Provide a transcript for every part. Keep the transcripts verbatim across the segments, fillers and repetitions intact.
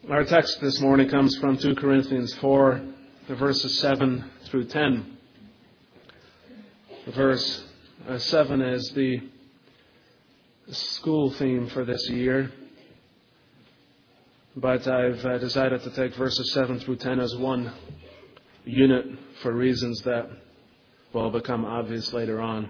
Our text this morning comes from two Corinthians four, the verses seven through ten. Verse uh, seven is the school theme for this year, but I've uh, decided to take verses seven through ten as one unit for reasons that will become obvious later on.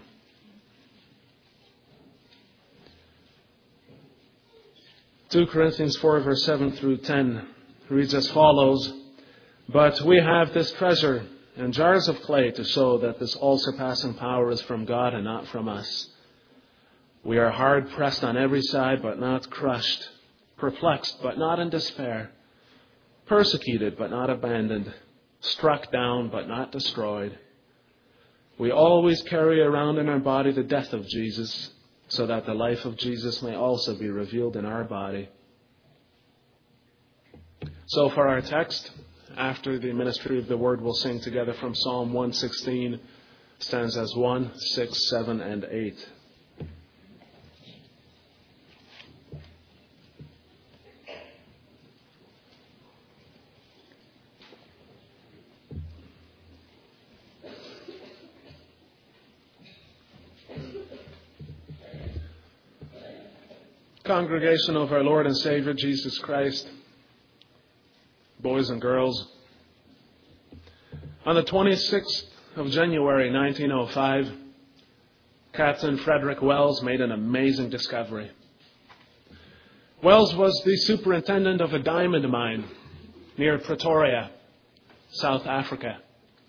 two Corinthians four, verse seven through ten reads as follows: "But we have this treasure in jars of clay to show that this all-surpassing power is from God and not from us. We are hard pressed on every side, but not crushed, perplexed, but not in despair, persecuted, but not abandoned, struck down, but not destroyed. We always carry around in our body the death of Jesus, so that the life of Jesus may also be revealed in our body." So for our text, after the ministry of the word, we'll sing together from Psalm one sixteen, stanzas one, six, seven, and eight. Congregation of our Lord and Savior Jesus Christ, boys and girls, on the twenty-sixth of January nineteen oh five, Captain Frederick Wells made an amazing discovery. Wells was the superintendent of a diamond mine near Pretoria, South Africa.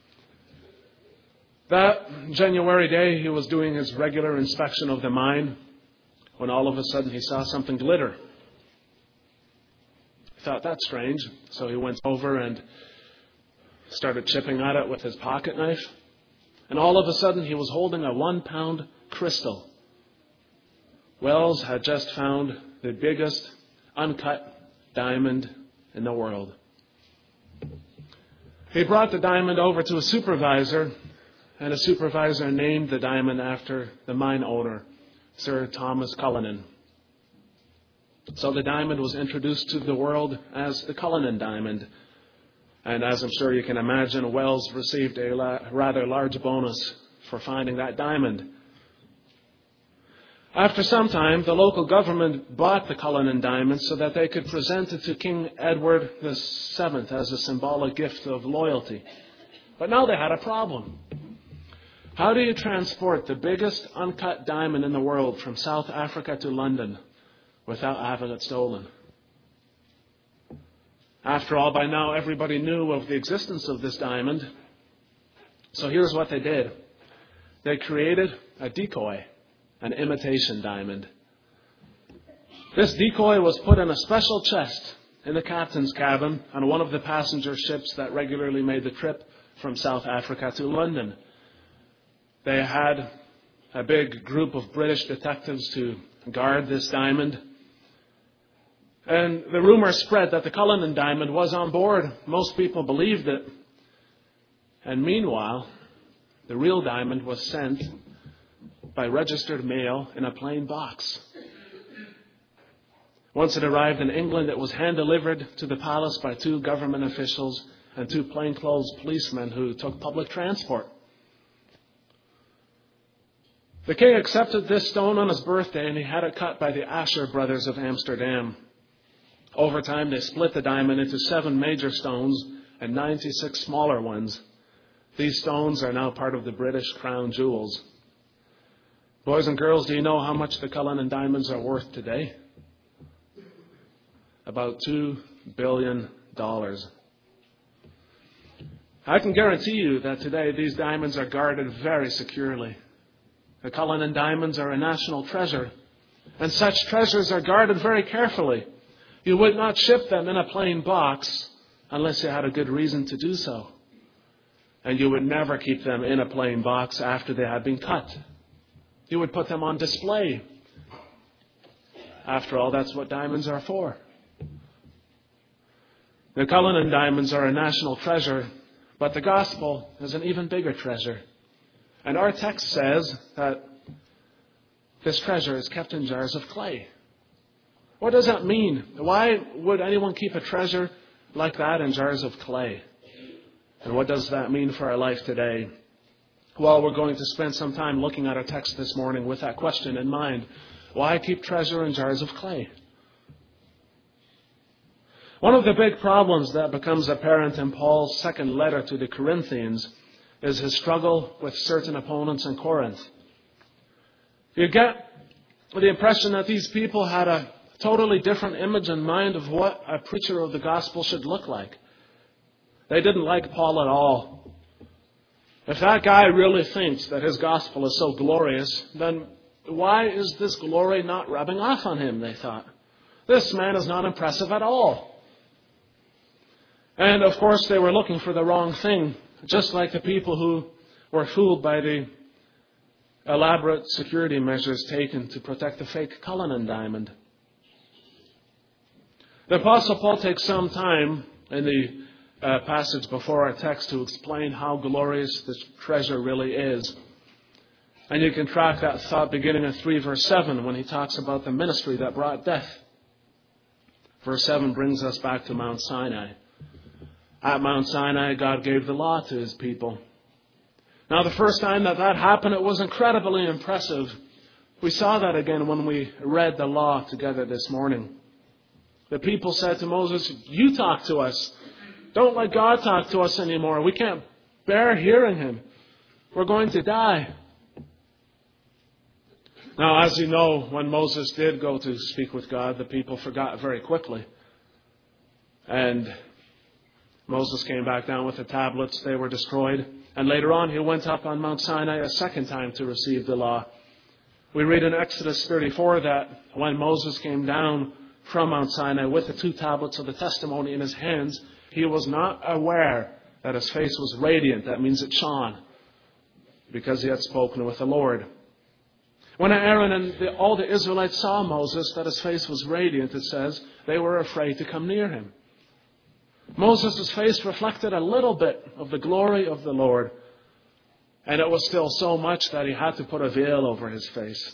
That January day, he was doing his regular inspection of the mine when all of a sudden he saw something glitter. He thought, that's strange. So he went over and started chipping at it with his pocket knife. And all of a sudden he was holding a one-pound crystal. Wells had just found the biggest uncut diamond in the world. He brought the diamond over to a supervisor, and a supervisor named the diamond after the mine owner, Sir Thomas Cullinan. So the diamond was introduced to the world as the Cullinan diamond. And as I'm sure you can imagine, Wells received a la- rather large bonus for finding that diamond. After some time, the local government bought the Cullinan diamond so that they could present it to King Edward the Seventh as a symbolic gift of loyalty. But now they had a problem. How do you transport the biggest uncut diamond in the world from South Africa to London without having it stolen? After all, by now everybody knew of the existence of this diamond. So here's what they did. They created a decoy, an imitation diamond. This decoy was put in a special chest in the captain's cabin on one of the passenger ships that regularly made the trip from South Africa to London. They had a big group of British detectives to guard this diamond. And the rumor spread that the Cullinan diamond was on board. Most people believed it. And meanwhile, the real diamond was sent by registered mail in a plain box. Once it arrived in England, it was hand-delivered to the palace by two government officials and two plainclothes policemen who took public transport. The king accepted this stone on his birthday, and he had it cut by the Asher brothers of Amsterdam. Over time, they split the diamond into seven major stones and ninety-six smaller ones. These stones are now part of the British crown jewels. Boys and girls, do you know how much the Cullinan diamonds are worth today? About two billion dollars. I can guarantee you that today these diamonds are guarded very securely. The Cullinan diamonds are a national treasure, and such treasures are guarded very carefully. You would not ship them in a plain box unless you had a good reason to do so. And you would never keep them in a plain box after they had been cut. You would put them on display. After all, that's what diamonds are for. The Cullinan diamonds are a national treasure, but the gospel is an even bigger treasure. And our text says that this treasure is kept in jars of clay. What does that mean? Why would anyone keep a treasure like that in jars of clay? And what does that mean for our life today? Well, we're going to spend some time looking at our text this morning with that question in mind. Why keep treasure in jars of clay? One of the big problems that becomes apparent in Paul's second letter to the Corinthians is his struggle with certain opponents in Corinth. You get the impression that these people had a totally different image in mind of what a preacher of the gospel should look like. They didn't like Paul at all. If that guy really thinks that his gospel is so glorious, then why is this glory not rubbing off on him, they thought. This man is not impressive at all. And of course they were looking for the wrong thing, just like the people who were fooled by the elaborate security measures taken to protect the fake Cullinan diamond. The Apostle Paul takes some time in the uh, passage before our text to explain how glorious this treasure really is. And you can track that thought beginning in three verse seven when he talks about the ministry that brought death. Verse seven brings us back to Mount Sinai. At Mount Sinai, God gave the law to his people. Now, the first time that that happened, it was incredibly impressive. We saw that again when we read the law together this morning. The people said to Moses, "You talk to us. Don't let God talk to us anymore. We can't bear hearing him. We're going to die." Now, as you know, when Moses did go to speak with God, the people forgot very quickly. And Moses came back down with the tablets. They were destroyed. And later on, he went up on Mount Sinai a second time to receive the law. We read in Exodus thirty-four that when Moses came down from Mount Sinai with the two tablets of the testimony in his hands, he was not aware that his face was radiant. That means it shone, because he had spoken with the Lord. When Aaron and the, all the Israelites saw Moses, that his face was radiant, it says, they were afraid to come near him. Moses' face reflected a little bit of the glory of the Lord, and it was still so much that he had to put a veil over his face.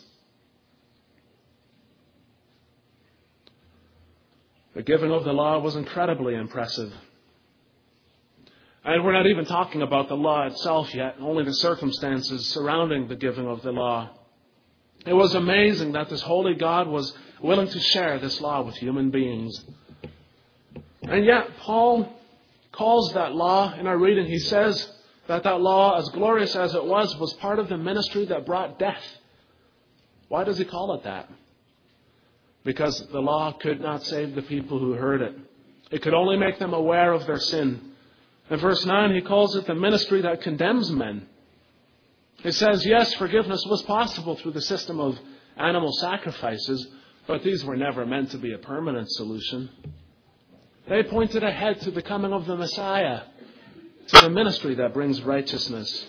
The giving of the law was incredibly impressive. And we're not even talking about the law itself yet, only the circumstances surrounding the giving of the law. It was amazing that this holy God was willing to share this law with human beings. And yet, Paul calls that law, in our reading, he says that that law, as glorious as it was, was part of the ministry that brought death. Why does he call it that? Because the law could not save the people who heard it. It could only make them aware of their sin. In verse nine, he calls it the ministry that condemns men. He says, yes, forgiveness was possible through the system of animal sacrifices, but these were never meant to be a permanent solution. They pointed ahead to the coming of the Messiah, to the ministry that brings righteousness.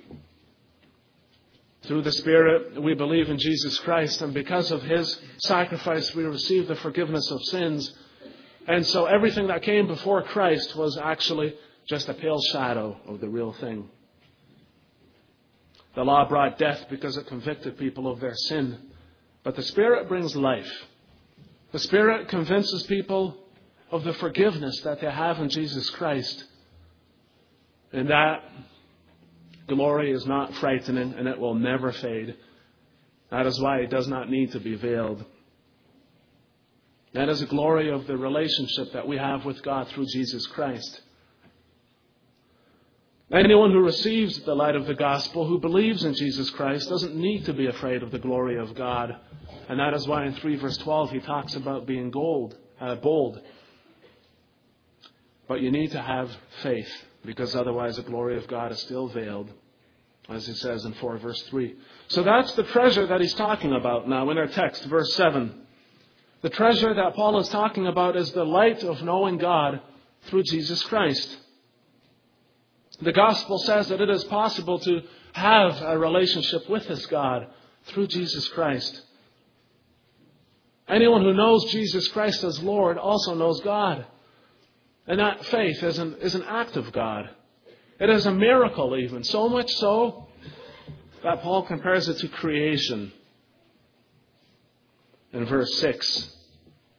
Through the Spirit, we believe in Jesus Christ, and because of his sacrifice, we receive the forgiveness of sins. And so everything that came before Christ was actually just a pale shadow of the real thing. The law brought death because it convicted people of their sin. But the Spirit brings life. The Spirit convinces people of the forgiveness that they have in Jesus Christ. And that glory is not frightening, and it will never fade. That is why it does not need to be veiled. That is the glory of the relationship that we have with God through Jesus Christ. Anyone who receives the light of the gospel, who believes in Jesus Christ, doesn't need to be afraid of the glory of God. And that is why in three verse twelve he talks about being gold, uh, bold. But you need to have faith, because otherwise the glory of God is still veiled, as he says in four verse three. So that's the treasure that he's talking about now in our text, verse seven. The treasure that Paul is talking about is the light of knowing God through Jesus Christ. The gospel says that it is possible to have a relationship with this God through Jesus Christ. Anyone who knows Jesus Christ as Lord also knows God. And that faith is an, is an act of God. It is a miracle even, so much so that Paul compares it to creation. In verse six,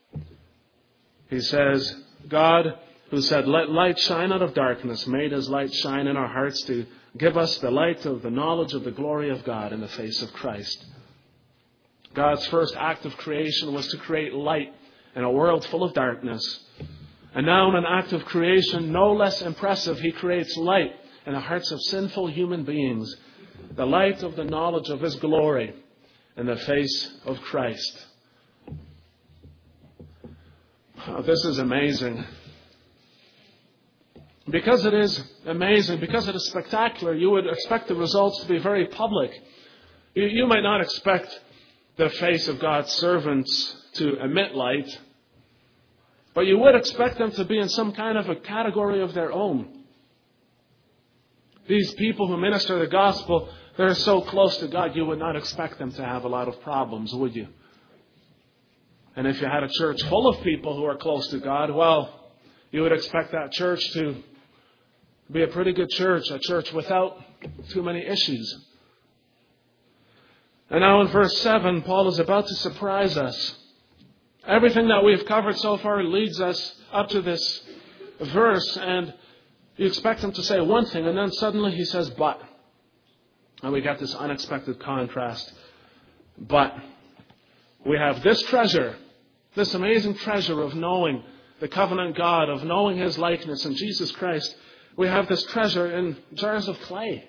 He says, God, who said, let light shine out of darkness, made his light shine in our hearts to give us the light of the knowledge of the glory of God in the face of Christ. God's first act of creation was to create light in a world full of darkness. And now in an act of creation no less impressive, he creates light in the hearts of sinful human beings, the light of the knowledge of his glory in the face of Christ. Oh, this is amazing. Because it is amazing, because it is spectacular, you would expect the results to be very public. You, you might not expect the face of God's servants to emit light, but you would expect them to be in some kind of a category of their own. These people who minister the gospel, they're so close to God, you would not expect them to have a lot of problems, would you? And if you had a church full of people who are close to God, well, you would expect that church to be a pretty good church, a church without too many issues. And now in verse seven, Paul is about to surprise us. Everything that we've covered so far leads us up to this verse, and you expect him to say one thing, and then suddenly he says, but. And we get this unexpected contrast. But we have this treasure, this amazing treasure of knowing the covenant God, of knowing his likeness in Jesus Christ. We have this treasure in jars of clay.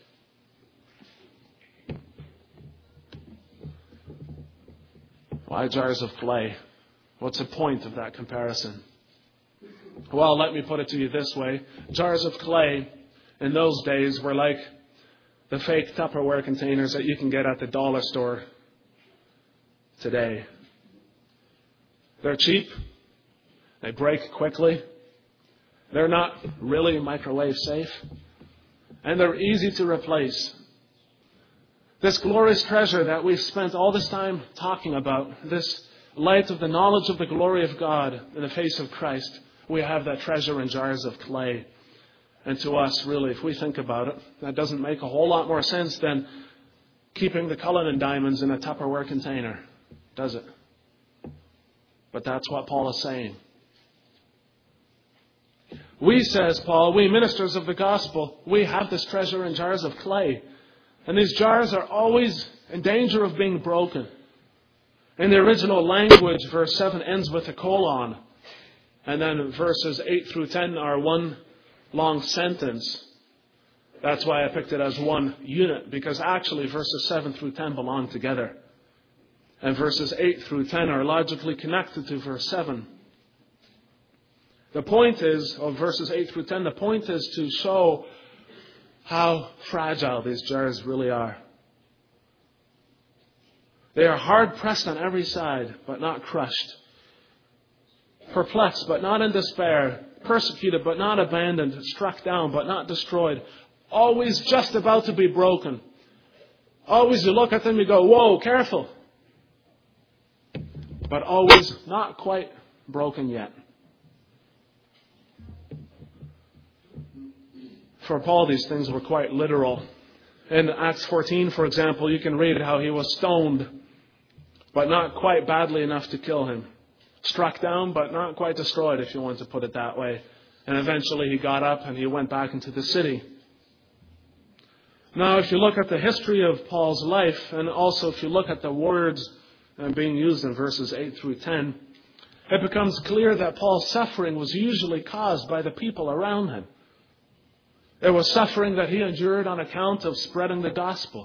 Why jars of clay? What's the point of that comparison? Well, let me put it to you this way. Jars of clay in those days were like the fake Tupperware containers that you can get at the dollar store today. They're cheap. They break quickly. They're not really microwave safe. And they're easy to replace. This glorious treasure that we've spent all this time talking about, this light of the knowledge of the glory of God in the face of Christ, we have that treasure in jars of clay. And to us, really, if we think about it, that doesn't make a whole lot more sense than keeping the Cullinan diamonds in a Tupperware container, does it? But that's what Paul is saying. We, says Paul, we ministers of the gospel, we have this treasure in jars of clay. And these jars are always in danger of being broken. In the original language, verse seven ends with a colon. And then verses eight through ten are one long sentence. That's why I picked it as one unit, because actually verses seven through ten belong together. And verses eight through ten are logically connected to verse seven. The point is, of verses eight through ten, the point is to show how fragile these jars really are. They are hard pressed on every side, but not crushed. Perplexed, but not in despair. Persecuted, but not abandoned. Struck down, but not destroyed. Always just about to be broken. Always you look at them, you go, whoa, careful. But always not quite broken yet. For Paul, these things were quite literal. In Acts fourteen, for example, you can read how he was stoned, but not quite badly enough to kill him. Struck down, but not quite destroyed, if you want to put it that way. And eventually he got up and he went back into the city. Now, if you look at the history of Paul's life, and also if you look at the words being used in verses eight through ten, it becomes clear that Paul's suffering was usually caused by the people around him. It was suffering that he endured on account of spreading the gospel.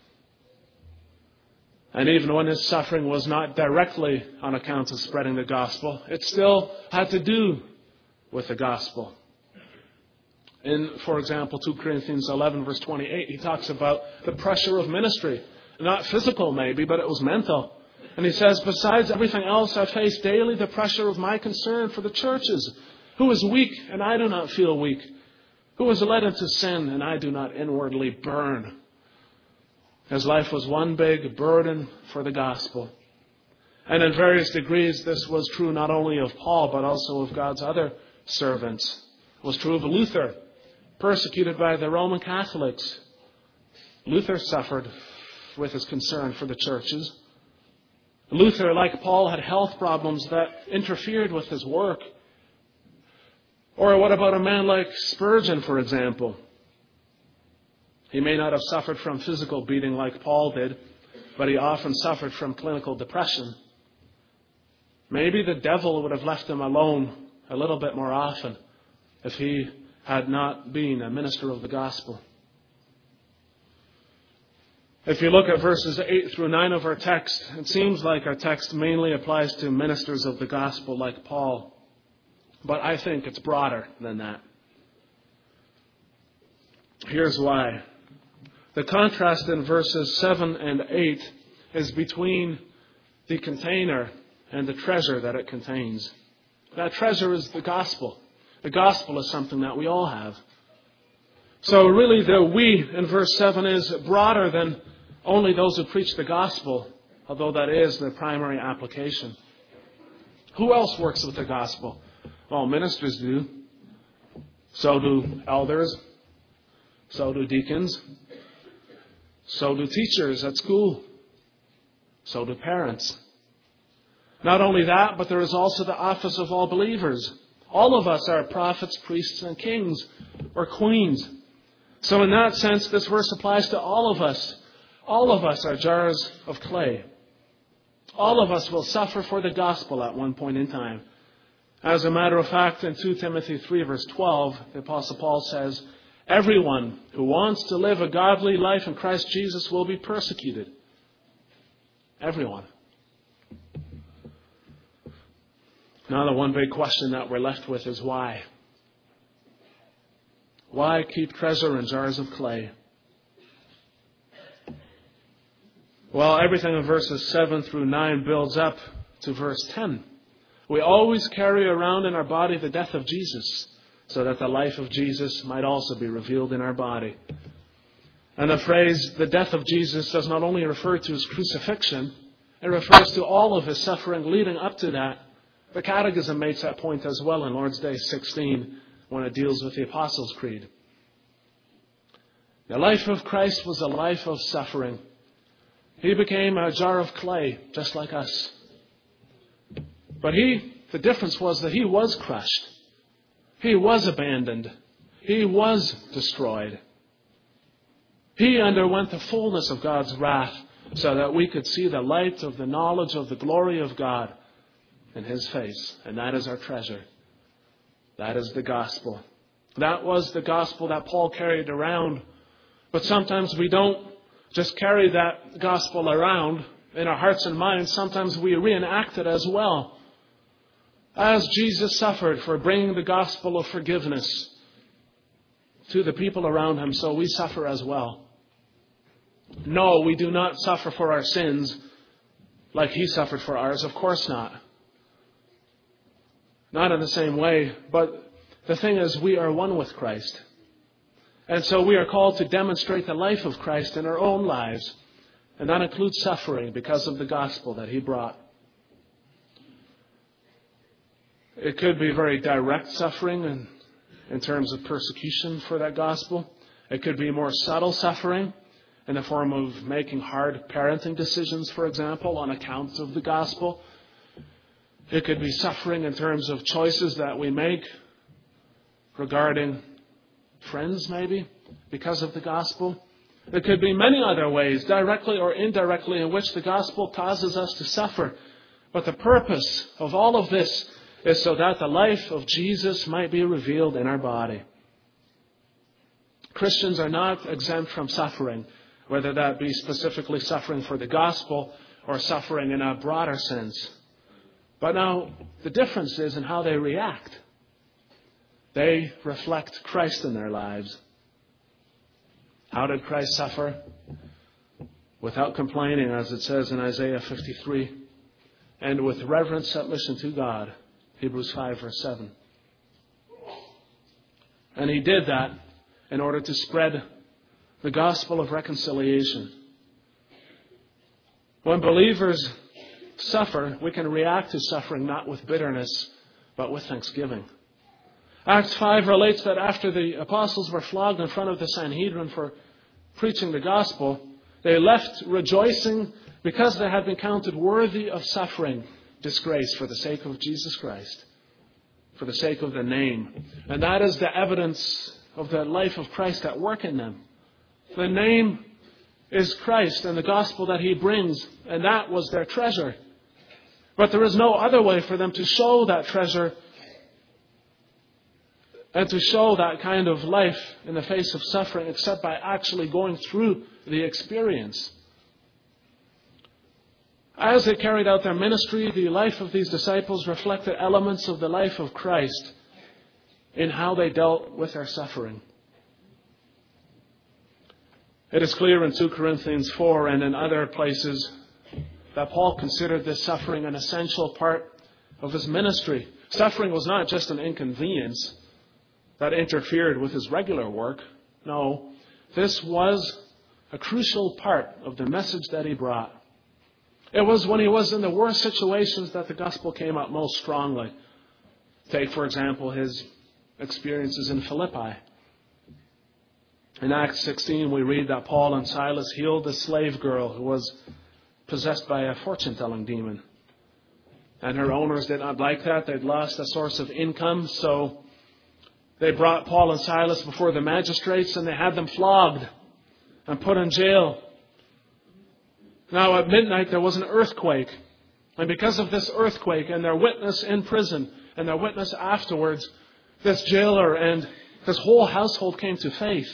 And even when his suffering was not directly on account of spreading the gospel, it still had to do with the gospel. In, for example, two Corinthians eleven, verse twenty-eight, he talks about the pressure of ministry. Not physical maybe, but it was mental. And he says, besides everything else, I face daily the pressure of my concern for the churches. Who is weak, and I do not feel weak? Who is led into sin, and I do not inwardly burn? His life was one big burden for the gospel. And in various degrees, this was true not only of Paul, but also of God's other servants. It was true of Luther, persecuted by the Roman Catholics. Luther suffered with his concern for the churches. Luther, like Paul, had health problems that interfered with his work. Or what about a man like Spurgeon, for example? He may not have suffered from physical beating like Paul did, but he often suffered from clinical depression. Maybe the devil would have left him alone a little bit more often if he had not been a minister of the gospel. If you look at verses eight through nine of our text, it seems like our text mainly applies to ministers of the gospel like Paul. But I think it's broader than that. Here's why. The contrast in verses seven and eight is between the container and the treasure that it contains. That treasure is the gospel. The gospel is something that we all have. So really the we in verse seven is broader than only those who preach the gospel, although that is the primary application. Who else works with the gospel? Well, ministers do. So do elders. So do deacons. So do teachers at school. So do parents. Not only that, but there is also the office of all believers. All of us are prophets, priests, and kings, or queens. So in that sense, this verse applies to all of us. All of us are jars of clay. All of us will suffer for the gospel at one point in time. As a matter of fact, in Second Timothy three, verse twelve, the Apostle Paul says, everyone who wants to live a godly life in Christ Jesus will be persecuted. Everyone. Now the one big question that we're left with is why? Why keep treasure in jars of clay? Well, everything in verses seven through nine builds up to verse ten. We always carry around in our body the death of Jesus, so that the life of Jesus might also be revealed in our body. And the phrase, the death of Jesus, does not only refer to his crucifixion, it refers to all of his suffering leading up to that. The Catechism makes that point as well in Lord's Day sixteen, when it deals with the Apostles' Creed. The life of Christ was a life of suffering. He became a jar of clay, just like us. But he, the difference was that he was crushed. He was abandoned. He was destroyed. He underwent the fullness of God's wrath so that we could see the light of the knowledge of the glory of God in his face. And that is our treasure. That is the gospel. That was the gospel that Paul carried around. But sometimes we don't just carry that gospel around in our hearts and minds. Sometimes we reenact it as well. As Jesus suffered for bringing the gospel of forgiveness to the people around him, so we suffer as well. No, we do not suffer for our sins like he suffered for ours. Of course not. Not in the same way. But the thing is, we are one with Christ. And so we are called to demonstrate the life of Christ in our own lives. And that includes suffering because of the gospel that he brought. It could be very direct suffering in, in terms of persecution for that gospel. It could be more subtle suffering in the form of making hard parenting decisions, for example, on account of the gospel. It could be suffering in terms of choices that we make regarding friends, maybe, because of the gospel. There could be many other ways, directly or indirectly, in which the gospel causes us to suffer. But the purpose of all of this is so that the life of Jesus might be revealed in our body. Christians are not exempt from suffering, whether that be specifically suffering for the gospel or suffering in a broader sense. But now, the difference is in how they react. They reflect Christ in their lives. How did Christ suffer? Without complaining, as it says in Isaiah fifty-three, and with reverent submission to God, Hebrews five, verse seven. And he did that in order to spread the gospel of reconciliation. When believers suffer, we can react to suffering not with bitterness, but with thanksgiving. Acts five relates that after the apostles were flogged in front of the Sanhedrin for preaching the gospel, they left rejoicing because they had been counted worthy of suffering, disgrace for the sake of Jesus Christ, for the sake of the name. And that is the evidence of the life of Christ at work in them. The name is Christ and the gospel that he brings, and that was their treasure. But there is no other way for them to show that treasure and to show that kind of life in the face of suffering except by actually going through the experience. As they carried out their ministry, the life of these disciples reflected elements of the life of Christ in how they dealt with their suffering. It is clear in two Corinthians four and in other places that Paul considered this suffering an essential part of his ministry. Suffering was not just an inconvenience that interfered with his regular work. No, this was a crucial part of the message that he brought. It was when he was in the worst situations that the gospel came out most strongly. Take, for example, his experiences in Philippi. In Acts sixteen, we read that Paul and Silas healed a slave girl who was possessed by a fortune-telling demon. And her owners did not like that. They'd lost a source of income, so they brought Paul and Silas before the magistrates and they had them flogged and put in jail. Now at midnight there was an earthquake. And because of this earthquake and their witness in prison and their witness afterwards, this jailer and his whole household came to faith.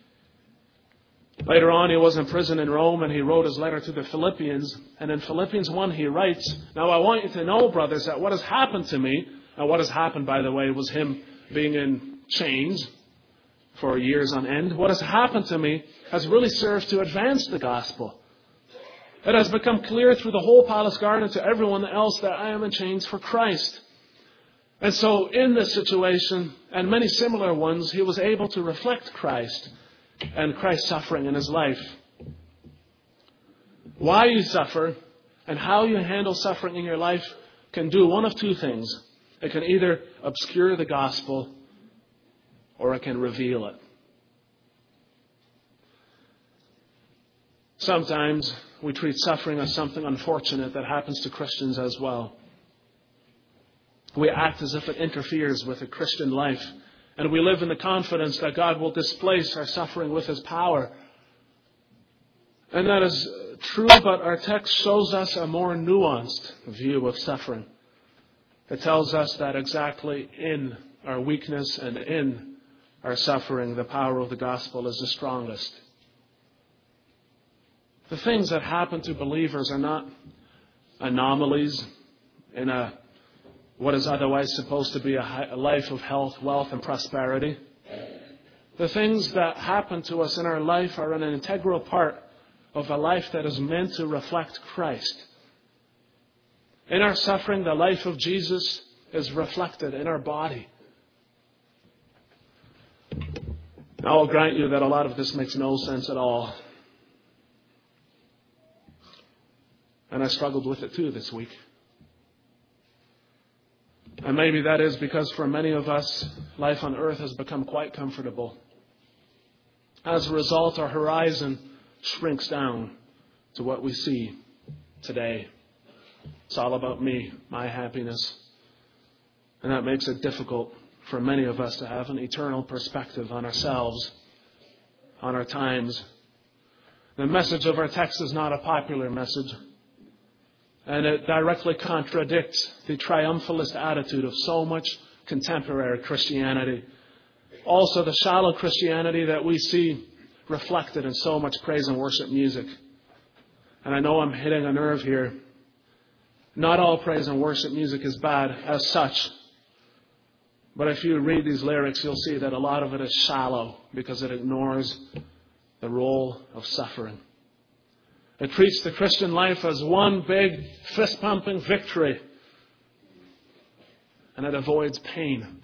Later on he was in prison in Rome and he wrote his letter to the Philippians. And in Philippians one he writes, "Now I want you to know, brothers, that what has happened to me," and what has happened, by the way, was him being in chains for years on end. "What has happened to me has really served to advance the gospel. It has become clear through the whole palace garden to everyone else that I am in chains for Christ." And so in this situation and many similar ones, he was able to reflect Christ and Christ's suffering in his life. Why you suffer and how you handle suffering in your life can do one of two things. It can either obscure the gospel or it can reveal it. Sometimes we treat suffering as something unfortunate that happens to Christians as well. We act as if it interferes with a Christian life, and we live in the confidence that God will displace our suffering with his power. And that is true, but our text shows us a more nuanced view of suffering. It tells us that exactly in our weakness and in our suffering, the power of the gospel is the strongest. The things that happen to believers are not anomalies in a what is otherwise supposed to be a life of health, wealth, and prosperity. The things that happen to us in our life are an integral part of a life that is meant to reflect Christ. In our suffering, the life of Jesus is reflected in our body. Now, I'll grant you that a lot of this makes no sense at all. And I struggled with it too this week. And maybe that is because for many of us, life on earth has become quite comfortable. As a result, our horizon shrinks down to what we see today. It's all about me, my happiness. And that makes it difficult for many of us to have an eternal perspective on ourselves, on our times. The message of our text is not a popular message. And it directly contradicts the triumphalist attitude of so much contemporary Christianity. Also the shallow Christianity that we see reflected in so much praise and worship music. And I know I'm hitting a nerve here. Not all praise and worship music is bad as such. But if you read these lyrics, you'll see that a lot of it is shallow because it ignores the role of suffering. It treats the Christian life as one big fist-pumping victory. And it avoids pain.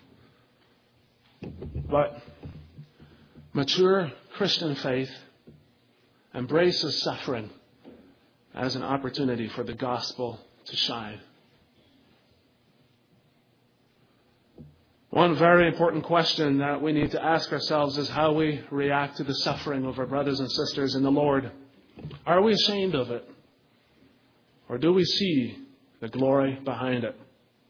But mature Christian faith embraces suffering as an opportunity for the gospel to shine. One very important question that we need to ask ourselves is how we react to the suffering of our brothers and sisters in the Lord. Are we ashamed of it? Or do we see the glory behind it?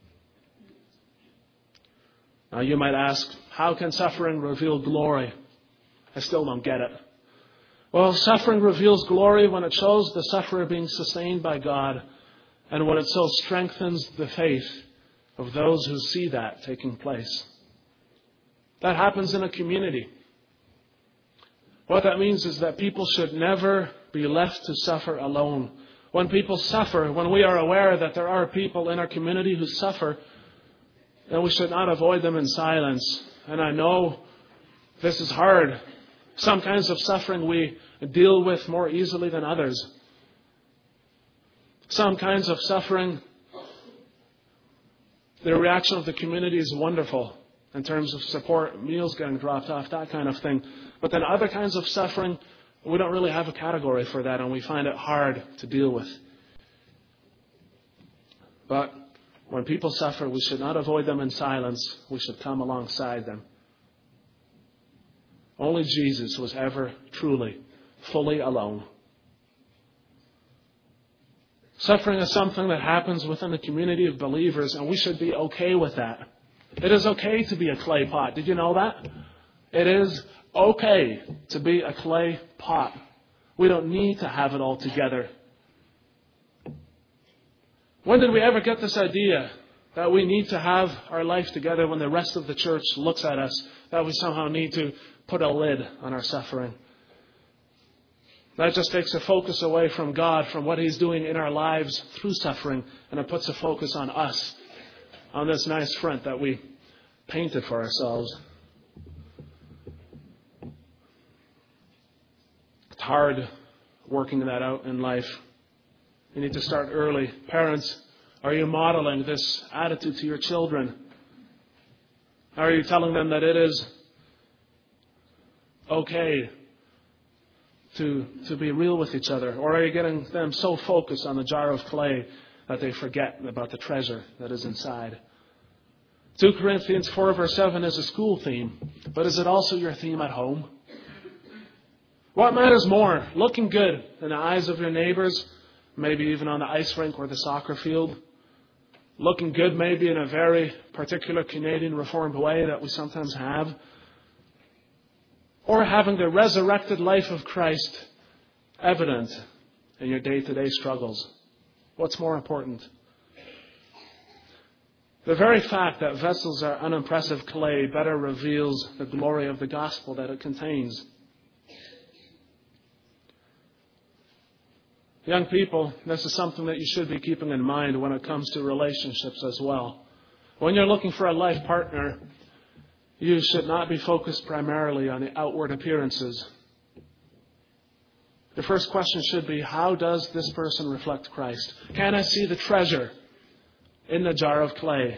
Now you might ask, how can suffering reveal glory? I still don't get it. Well, suffering reveals glory when it shows the sufferer being sustained by God, and when it so strengthens the faith of those who see that taking place. That happens in a community. What that means is that people should never be left to suffer alone. When people suffer, when we are aware that there are people in our community who suffer, then we should not avoid them in silence. And I know this is hard. Some kinds of suffering we deal with more easily than others. Some kinds of suffering, the reaction of the community is wonderful in terms of support, meals getting dropped off, that kind of thing. But then other kinds of suffering, we don't really have a category for that, and we find it hard to deal with. But when people suffer, we should not avoid them in silence. We should come alongside them. Only Jesus was ever truly, fully alone. Suffering is something that happens within the community of believers, and we should be okay with that. It is okay to be a clay pot. Did you know that? It is okay to be a clay pot. We don't need to have it all together. When did we ever get this idea that we need to have our life together when the rest of the church looks at us, that we somehow need to put a lid on our suffering? That just takes a focus away from God, from what He's doing in our lives through suffering, and it puts a focus on us, on this nice front that we painted for ourselves. It's hard working that out in life. You need to start early. Parents, are you modeling this attitude to your children? Are you telling them that it is okay to, to be real with each other? Or are you getting them so focused on the jar of clay that they forget about the treasure that is inside? Second Corinthians four verse seven is a school theme, but is it also your theme at home? What matters more, looking good in the eyes of your neighbors, maybe even on the ice rink or the soccer field? Looking good maybe in a very particular Canadian Reformed way that we sometimes have? Or having the resurrected life of Christ evident in your day-to-day struggles? What's more important? The very fact that vessels are unimpressive clay better reveals the glory of the gospel that it contains. Young people, this is something that you should be keeping in mind when it comes to relationships as well. When you're looking for a life partner, you should not be focused primarily on the outward appearances. The first question should be, how does this person reflect Christ? Can I see the treasure in the jar of clay?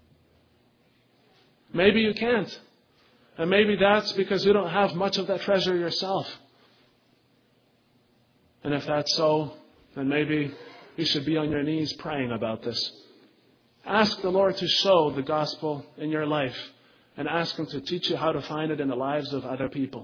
Maybe you can't. And maybe that's because you don't have much of that treasure yourself. And if that's so, then maybe you should be on your knees praying about this. Ask the Lord to show the gospel in your life, and ask Him to teach you how to find it in the lives of other people.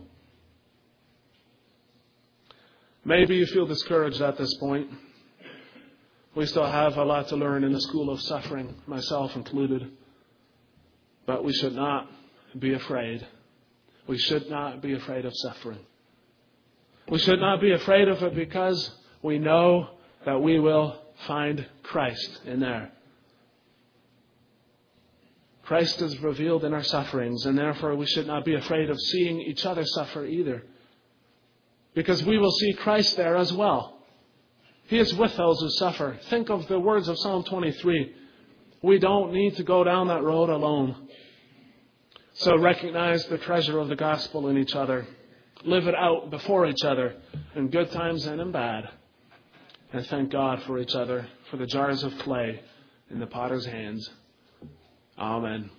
Maybe you feel discouraged at this point. We still have a lot to learn in the school of suffering, myself included. But we should not be afraid. We should not be afraid of suffering. We should not be afraid of it because we know that we will find Christ in there. Christ is revealed in our sufferings, and therefore we should not be afraid of seeing each other suffer either. Because we will see Christ there as well. He is with those who suffer. Think of the words of Psalm twenty-three. We don't need to go down that road alone. So recognize the treasure of the gospel in each other. Live it out before each other in good times and in bad. And thank God for each other, for the jars of clay in the potter's hands. Amen.